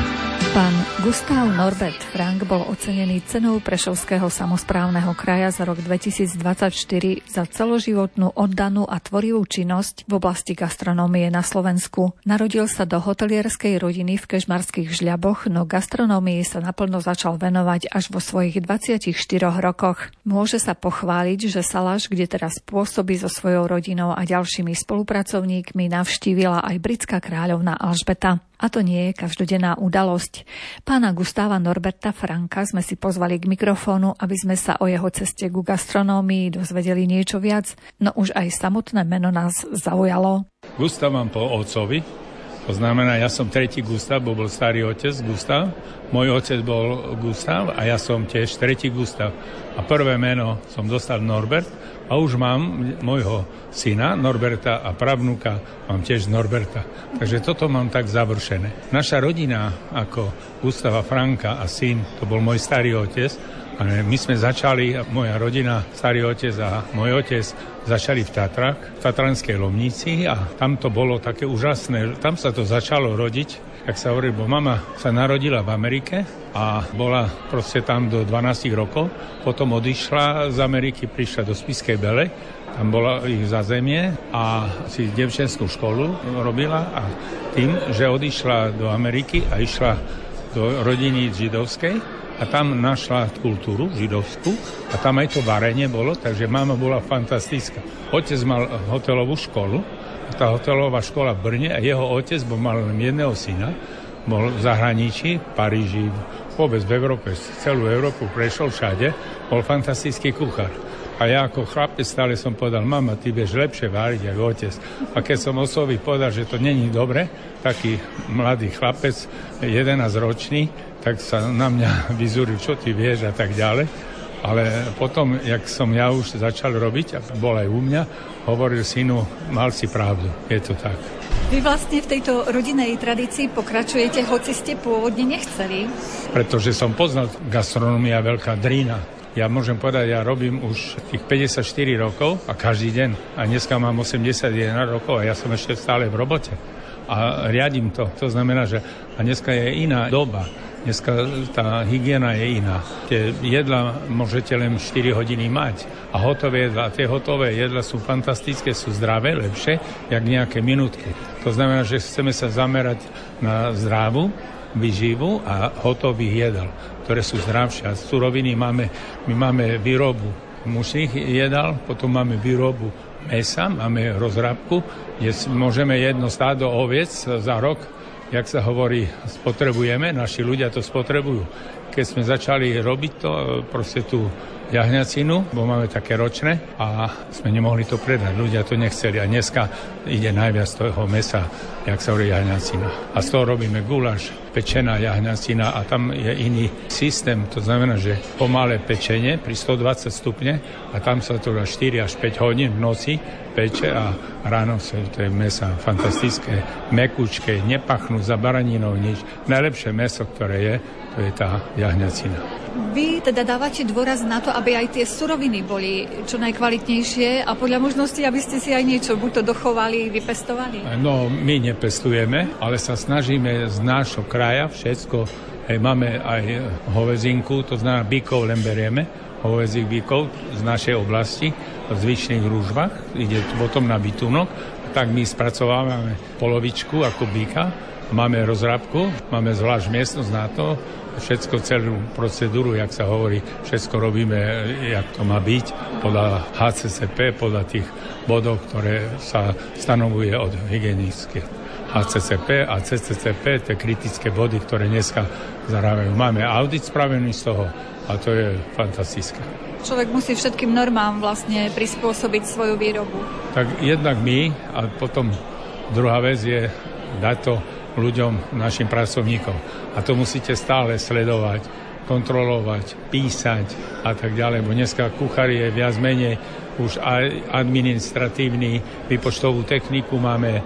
Pán Gustav Norbert Frank bol ocenený cenou Prešovského samosprávneho kraja za rok 2024 za celoživotnú oddanú a tvorivú činnosť v oblasti gastronómie na Slovensku. Narodil sa do hotelierskej rodiny v Kežmarských Žľaboch, no gastronómii sa naplno začal venovať až vo svojich 24 rokoch. Môže sa pochváliť, že Salaš, kde teraz pôsobí so svojou rodinou a ďalšími spolupracovníkmi, navštívila aj britská kráľovná Alžbeta. A to nie je každodenná udalosť. Pána Gustava Norberta Franka sme si pozvali k mikrofónu, aby sme sa o jeho ceste ku gastronómii dozvedeli niečo viac, no už aj samotné meno nás zaujalo. Gustav mám po otcovi, to znamená, ja som tretí Gustav, bo bol starý otec Gustav, môj otec bol Gustav a ja som tiež tretí Gustav. A prvé meno som dostal Norbert a už mám môjho syna Norberta a pravnúka mám tiež Norberta. Takže toto mám tak završené. Naša rodina ako Gustava Franka a syn, to bol môj starý otec. A my sme začali, moja rodina, starý otec a môj otec, začali v Tatrách, v Tatranskej Lomnici a tam to bolo také úžasné. Tam sa to začalo rodiť, jak sa hovorí, bo mama sa narodila v Amerike a bola proste tam do 12 rokov. Potom odišla z Ameriky, prišla do Spišskej Bele, tam bola ich zázemie a si devčenskú školu robila a tým, že odišla do Ameriky a išla do rodiny židovskej, a tam našla kultúru židovskú a tam aj to varenie bolo, takže mama bola fantastická. Otec mal hotelovú školu a tá hotelová škola v Brne a jeho otec mal len jedného syna, bol v zahraničí, v Paríži, vôbec v Európe, celú Európu prešiel všade, bol fantastický kuchár. A ja ako chlapec stále som povedal, mama, ty vieš lepšie váriť ako otec. A keď som osobi povedal, že to není dobre, taký mladý chlapec, 11-ročný, tak sa na mňa vyzúril, čo ty vieš a tak ďalej. Ale potom, jak som ja už začal robiť, a bol aj u mňa, hovoril synu, mal si pravdu, je to tak. Vy vlastne v tejto rodinnej tradícii pokračujete, hoci ste pôvodne nechceli? Pretože som poznal gastronómia veľká drína. Ja môžem povedať, ja robím už tých 54 rokov a každý deň. A dneska mám 81 rokov a ja som ešte stále v robote. A riadím to. To znamená, že a dneska je iná doba. Dneska tá hygiena je iná. Tie jedla môžete len 4 hodiny mať. A hotové jedla. A tie hotové jedla sú fantastické, sú zdravé, lepšie, jak nejaké minútky. To znamená, že chceme sa zamerať na zdravú výživu a hotových jedal, ktoré sú zdravšie. A suroviny my máme výrobu mušných jedál, potom máme výrobu mesa, máme rozrábku, kde môžeme jedno stádo oviec za rok, jak sa hovorí, spotrebujeme, naši ľudia to spotrebujú. Keď sme začali robiť to, proste tú jahňacinu, bo máme také ročné a sme nemohli to predať. Ľudia to nechceli a dneska ide najviac toho mesa, jak sa hovorí jahňacina. A z toho robíme guláš, pečená jahňacina a tam je iný systém. To znamená, že pomalé pečenie pri 120 stupne a tam sa to 4 až 5 hodín v noci peče a ráno sa to je mesa fantastické, mekučké, nepachnú za baraninou nič. Najlepšie meso, ktoré je, to je tá jahňacina. Vy teda dávate dôraz na to, aby aj tie suroviny boli čo najkvalitnejšie a podľa možnosti, aby ste si aj niečo buď to dochovali, vypestovali? No, my nepestujeme, ale sa snažíme z nášho kraja všetko. Máme aj hovezinku, to znamená bíkov len berieme, hovezích bíkov z našej oblasti, v zvyšných rúžbách, ide potom na bytunok, tak my spracovávame polovičku ako bíka, máme rozrábku, máme zvlášť miestnosť na to, všetko, celú procedúru, jak sa hovorí, všetko robíme, jak to má byť, podľa HCCP, podľa tých bodov, ktoré sa stanovuje od hygienických HCCP a CCCP, tie kritické body, ktoré dneska zarábajú. Máme audit spravený z toho a to je fantastické. Človek musí všetkým normám vlastne prispôsobiť svoju výrobu. Tak jednak my a potom druhá vec je dať to ľuďom, našim pracovníkom. A to musíte stále sledovať, kontrolovať, písať a tak ďalej. Bo dneska kuchári je viac menej už aj administratívny, výpočtovú techniku máme,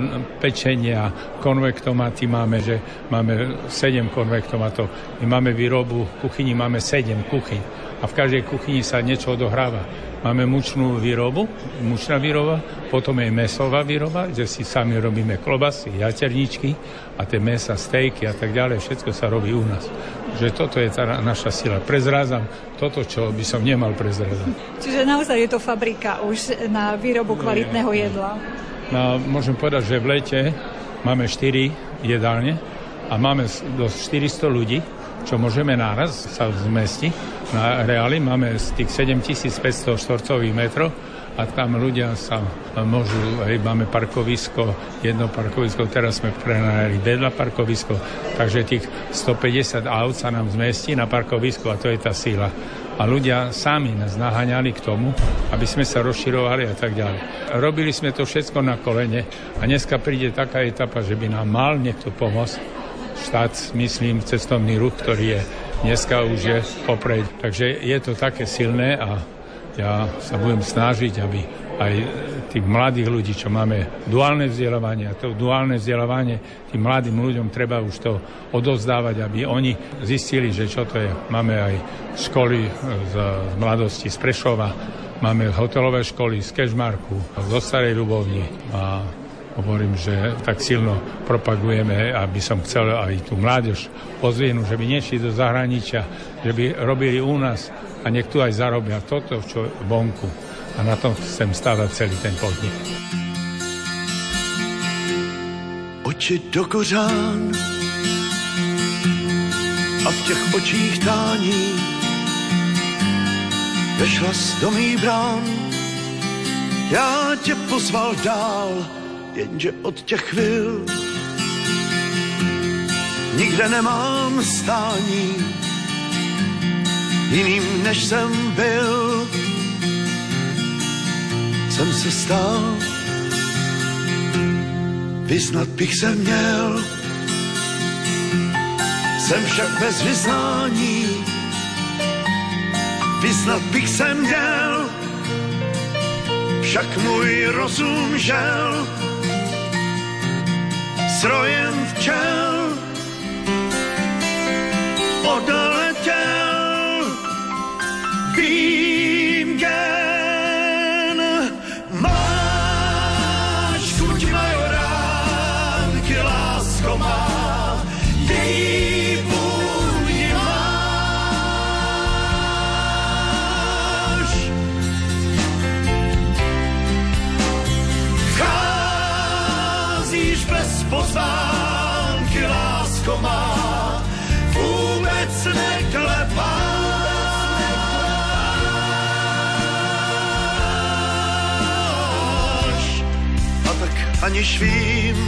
pečenia, konvektomaty máme, že máme 7 konvektomatov. My máme výrobu, v kuchyni máme 7 kuchyň a v každej kuchyni sa niečo odohráva. Máme mučnú výrobu, mučná výroba, potom je mäsová výroba, kde si sami robíme klobasy, jaterničky a tie mäsa, stejky a tak ďalej, všetko sa robí u nás. Že toto je tá naša sila. Prezrázam toto, čo by som nemal prezrázať. Čiže naozaj je to fabrika už na výrobu kvalitného jedla? No, môžem povedať, že v lete máme 4 jedálne a máme do 400 ľudí, čo môžeme náraz sa zmestiť na reáli. Máme z tých 7500 štvorcových metrov a tam ľudia sa môžu, máme parkovisko, jedno parkovisko, teraz sme prenajali vedľa parkovisko, takže tých 150 aut sa nám zmestí na parkovisko a to je tá sila. A ľudia sami nás naháňali k tomu, aby sme sa rozširovali a tak ďalej. Robili sme to všetko na kolene a dneska príde taká etapa, že by nám mal niekto pomôcť. Štát, myslím, cestovný ruch, ktorý je dneska už je popred. Takže je to také silné a ja sa budem snažiť, aby aj tých mladých ľudí, čo máme duálne vzdelávanie, a to duálne vzdelávanie tým mladým ľuďom treba už to odovzdávať, aby oni zistili, že čo to je. Máme aj školy z mladosti z Prešova, máme hotelové školy z Kežmarku, zo Starej Ľubovni a hovorím, že tak silno propagujeme, aby som chcel aj tú mládež pozvihnúť, že by nešli do zahraničia, že by robili u nás a nech tu aj zarobia toto, čo vonku. A na tom chcem stávať celý ten podnik. Oči do kořán a v těch očích tání vešla do mých brán. Já tě pozval dál, jenže od těch chvil nikde nemám stání jiným než jsem byl. Jsem se stal, vyznat bych se měl, jsem však bez vyznání, vyznat bych se měl, však můj rozum žel s rojem včel odletěl. Vím, gen máš chuť majoránky, lásko má, její vůni máš. Vcházíš bez pozvánky, lásko má, vůbec neklepáš. A tak aniž vím,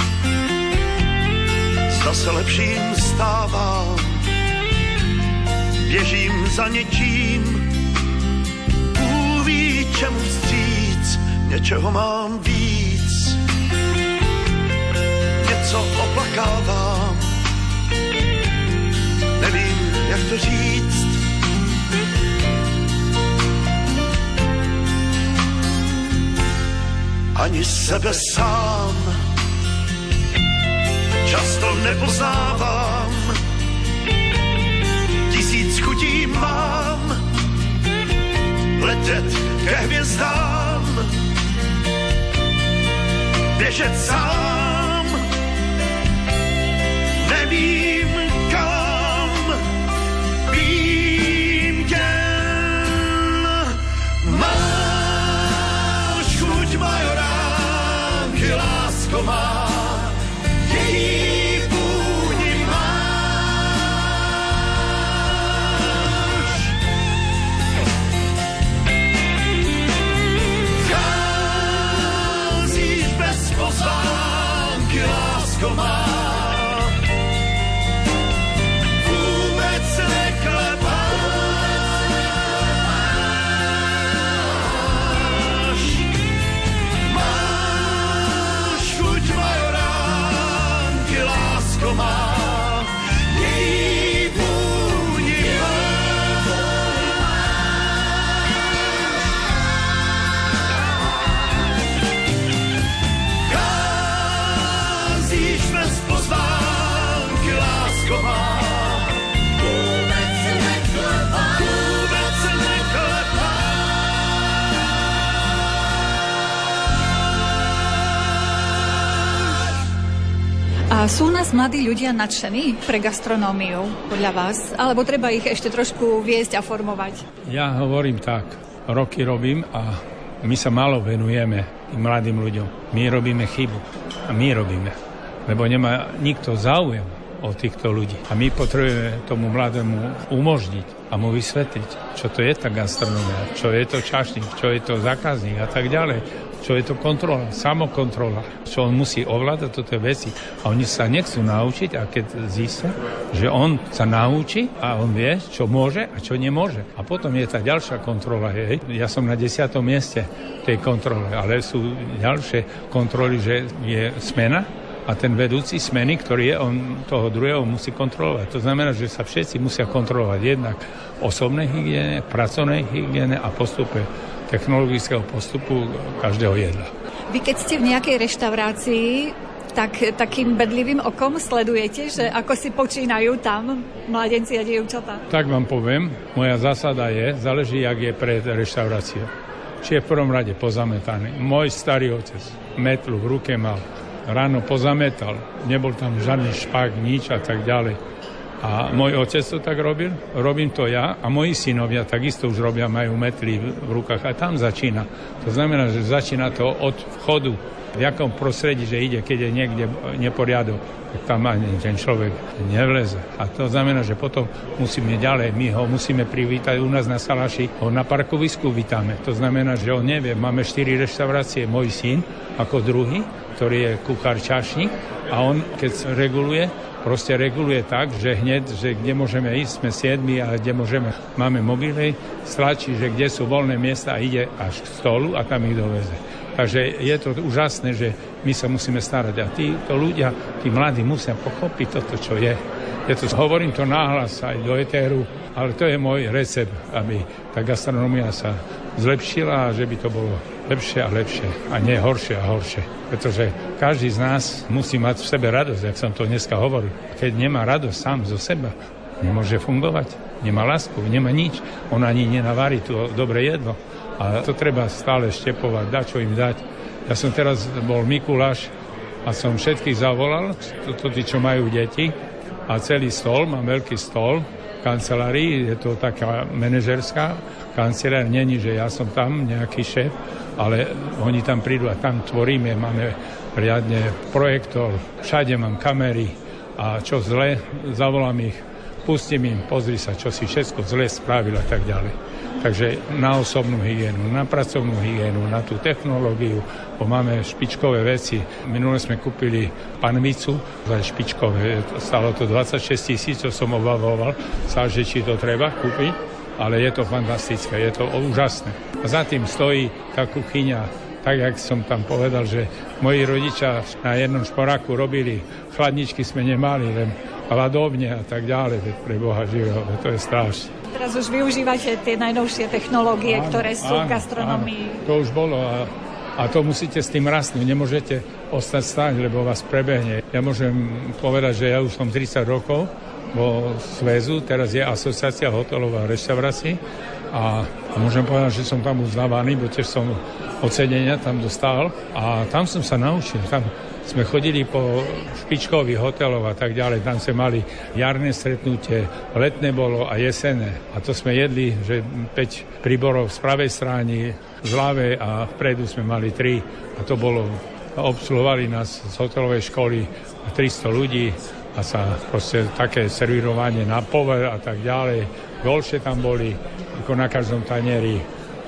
zda se lepším stávám, běžím za něčím, Bůh ví čemu vstříc, něčeho mám víc, něco oplakávám, nevím, jak to říct. Ani sebe sám často nepoznávám. 1000 chutí mám letět ke hvězdám, běžet sám, nevím kam, vím jen máš chuť majoránky, lásko má, její vůni máš. lásko má. Vůbec neklepáš, máš chuť majoránky, lásko má. Její vůni cházíš bez pozvánky, lásko má. Vůbec neklepáš, vůbec neklepáš. A sú nás mladí ľudia nadšení pre gastronómiu, podľa vás? Alebo treba ich ešte trošku viesť a formovať? Ja hovorím tak, roky robím a my sa málo venujeme tým mladým ľuďom. My robíme chybu a my robíme, lebo nemá nikto záujem o týchto ľudí. A my potrebujeme tomu mladému umožniť a mu vysvetliť, čo to je tá gastronómia, čo je to čašník, čo je to zákazník a tak ďalej. Čo je to kontrola, samokontrola, čo on musí ovládať toto veci. A oni sa nechcú naučiť a keď zistia, že on sa naučí a on vie, čo môže a čo nemôže. A potom je tá ďalšia kontrola. Hej. Ja som na 10. mieste tej kontrole, ale sú ďalšie kontroly, že je smena a ten vedúci smeny, ktorý je, on toho druhého musí kontrolovať. To znamená, že sa všetci musia kontrolovať jednak osobnej hygiene, pracovnej hygiene a postupe technologického postupu každého jedla. Vy keď ste v nejakej reštaurácii, tak takým bedlivým okom sledujete, že ako si počínajú tam mladenci a dievčatá? Tak vám poviem, moja zásada je, záleží, jak je pred reštauráciou. Či je v prvom rade pozametaný. Môj starý otec metlu v ruke mal, ráno pozametal, nebol tam žiadny špák, nič a tak ďalej. A môj otec to tak robil, robím to ja a moji synovia takisto už robia, majú metly v rukách a tam začína. To znamená, že začína to od vchodu, v jakom prostredí, že ide, keď je niekde neporiadok, tak tam ani ten človek nevleze. A to znamená, že potom musíme ďalej, my ho musíme privítať u nás na Salaši, ho na parkovisku vítame. To znamená, že on nevie, máme 4 reštaurácie, môj syn ako druhý, ktorý je kuchár čašník a on, keď reguluje tak, že hneď, že kde môžeme ísť, sme 7 a kde môžeme, máme mobily, stlačí, že kde sú voľné miesta a ide až k stolu a tam ich doveze. Takže je to úžasné, že my sa musíme starať a títo ľudia, tí mladí musia pochopiť toto, čo je. Hovorím to nahlas aj do etéru, ale to je môj recept, aby tá gastronómia sa zlepšila a že by to bolo lepšie a lepšie a nie horšie a horšie. Pretože každý z nás musí mať v sebe radosť, jak som to dneska hovoril. Keď nemá radosť sám zo seba, nemôže fungovať, nemá lásku, nemá nič. On ani nenavarí to dobré jedlo. A to treba stále štepovať, dať, čo im dať. Ja som teraz bol Mikuláš a som všetkých zavolal, tí, čo majú deti, a celý stol, mám veľký stol v kancelárii, je to taká manažerská kancelár, není, že ja som tam nejaký šéf, ale oni tam prídu a tam tvoríme, máme riadne projektor, všade mám kamery a čo zle, zavolám ich, pustím im, pozri sa, čo si všetko zle spravil a tak ďalej. Takže na osobnú hygienu, na pracovnú hygienu, na tú technológiu, bo máme špičkové veci. Minule sme kúpili panvicu za špičkové, stalo to 26 000, čo som obavoval, že či to treba kúpiť, ale je to fantastické, je to úžasné. A za tým stojí tá kuchyňa, tak jak som tam povedal, že moji rodičia na jednom šporáku robili, chladničky sme nemali, len hladovne a tak ďalej, pre Boha živého, to je strašné. Teraz už využívate tie najnovšie technológie, ktoré sú v gastronómii. To už bolo a to musíte s tým rastnúť. Nemôžete ostať stáť, lebo vás prebehne. Ja môžem povedať, že ja už som 30 rokov vo Svezu, teraz je Asociácia hotelov a reštaurácií a môžem povedať, že som tam uznávaný, bo tiež som ocenenia tam dostal a tam som sa naučil. Tam sme chodili po špičkových hotelov a tak ďalej. Tam sme mali jarné stretnutie, letné bolo a jesenné. A to sme jedli, že 5 príborov z pravej strany, z ľavej a vpredu sme mali 3. A to bolo, obsluhovali nás z hotelovej školy 300 ľudí a sa proste také servírovanie na pover a tak ďalej. Golše tam boli, ako na každom tanieri.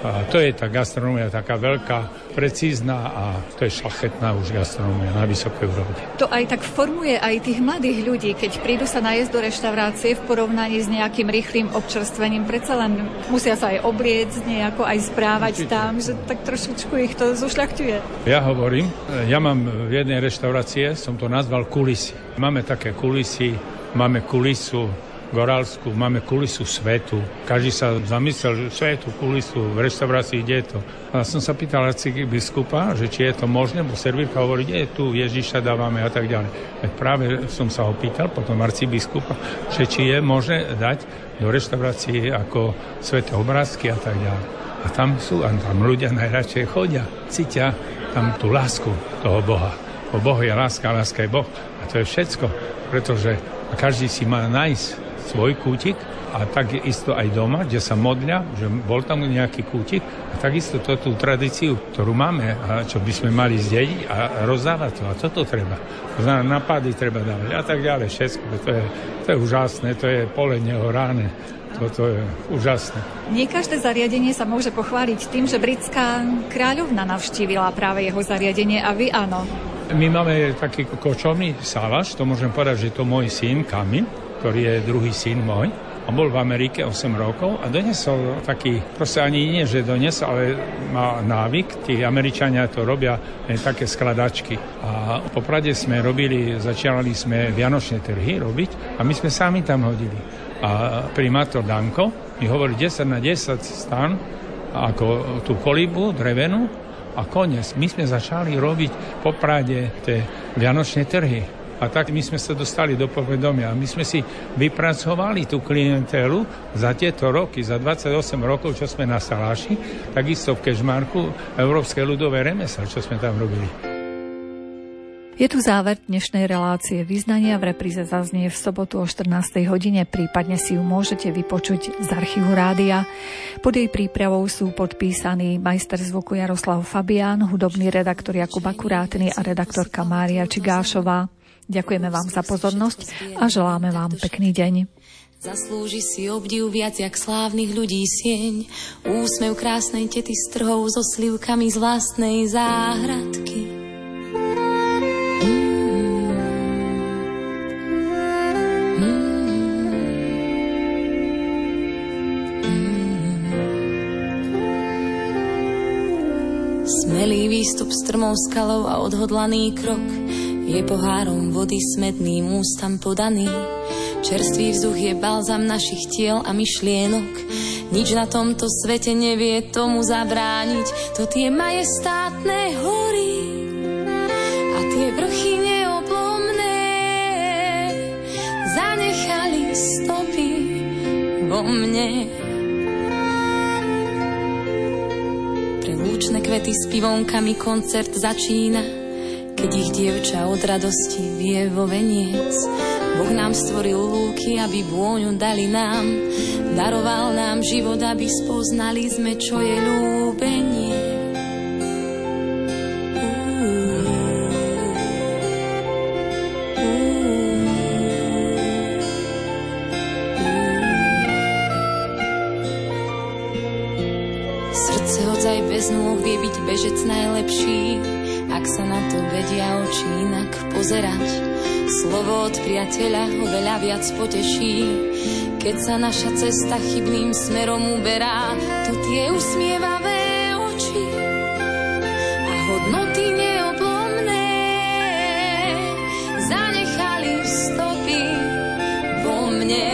A to je tá gastronómia taká veľká, precízna a to je šlachetná už gastronómia na vysokej úrovni. To aj tak formuje aj tých mladých ľudí, keď prídu sa najesť do reštaurácie v porovnaní s nejakým rýchlym občerstvením. Predsa len musia sa aj obliecť, nejako aj správať tam, že tak trošičku ich to zušľachťuje. Ja hovorím, ja mám v jednej reštaurácie, som to nazval kulisy. Máme také kulisy, máme kulisu gorálsku, máme kulisu svetu. Každý sa zamyslel, že svetu kulisu v reštaurácii, kde je to. A som sa pýtal arcibiskupa, že či je to možné, bo servírka hovorí, tu Ježiša dávame a tak ďalej. Práve som sa ho pýtal, potom arcibiskupa, že či je možné dať do reštaurácie ako sveté obrázky a tak ďalej. A tam ľudia najradšej chodia, cítia tam tú lásku toho Boha. Bo Boh je láska, láska je Boh. A to je všetko, pretože každý si má nájsť svoj kútik a takisto aj doma, kde sa modlia, že bol tam nejaký kútik a takisto tú tradíciu, ktorú máme a čo by sme mali zdediť a rozdávať to. A toto treba. To znamená, napady treba dávať a tak ďalej. Všetko. To je úžasné, to je pole nehoráne. Toto je úžasné. Nie každé zariadenie sa môže pochváliť tým, že britská kráľovna navštívila práve jeho zariadenie a vy áno. My máme taký kočovný sálaš, to môžem povedať, že to môj syn Kamil, ktorý je druhý syn môj. A bol v Amerike 8 rokov a donesol taký, proste ani nie, že donesol, ale má návyk, tí Američania to robia také skladačky. A po Prade sme začali sme vianočné trhy robiť a my sme sami tam hodili. A primátor Danko mi hovorí 10 na 10 stan, ako tú kolibu drevenú a koniec. My sme začali robiť po Prade tie vianočné trhy. A tak my sme sa dostali do povedomia. My sme si vypracovali tú klientelu za tieto roky, za 28 rokov, čo sme na Saláši, takisto v Kežmarku, Európske ľudové remesla, čo sme tam robili. Je tu záver dnešnej relácie Vyznania. V repríze zaznie v sobotu o 14. hodine, prípadne si ju môžete vypočuť z archívu rádia. Pod jej prípravou sú podpísaní majster zvuku Jaroslav Fabián, hudobný redaktor Jakub Akurátny a redaktorka Mária Čigášová. Ďakujeme vám za pozornosť a želáme vám pekný deň. Zaslúži si obdiv viac jak slávnych ľudí sieň, úsmev krásnej tety s trhou so slivkami z vlastnej záhradky. Smelý výstup strmou skalou a odhodlaný krok je pohárom vody smedným ústam podaný. Čerstvý vzduch je balzam našich tiel a myšlienok. Nič na tomto svete nevie tomu zabrániť. To tie majestátne hory a tie vrchy neoblomné zanechali stopy vo mne. Pre lúčne kvety s pivonkami koncert začína, keď ich dievča od radosti vie vo veniec. Boh nám stvoril lúky, aby vôňu dali nám. Daroval nám život, aby spoznali sme, čo je ľúbenie. Srdce hodzaj bez nôh vie byť bežec najlepší, ak sa na to vedia oči inak pozerať. Slovo od priateľa ho veľa viac poteší, keď sa naša cesta chybným smerom uberá. To tie usmievavé oči a hodnoty neoblomné zanechali stopy vo mne.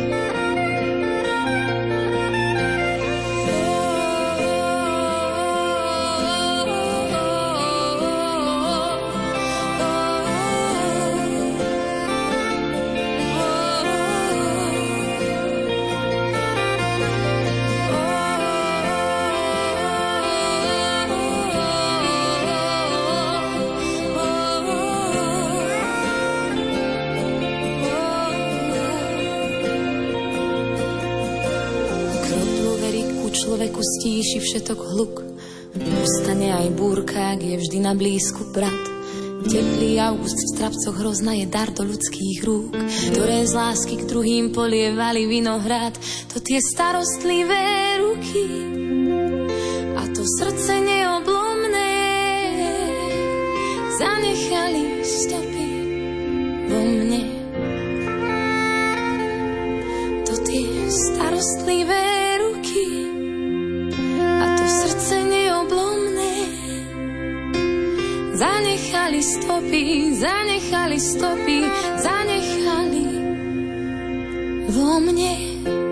Človeku stíši všetok hluk, ustane aj búrka, ak je vždy na blízku brat. Teplý august v Strapcoch hrozna je dar do ľudských rúk, ktoré z lásky k druhým polievali vinohrad. To tie starostlivé ruky srdce neoblomné zanechali stopy vo mne. To tie starostlivé ruky a to srdce neoblomné zanechali stopy, zanechali vo mne.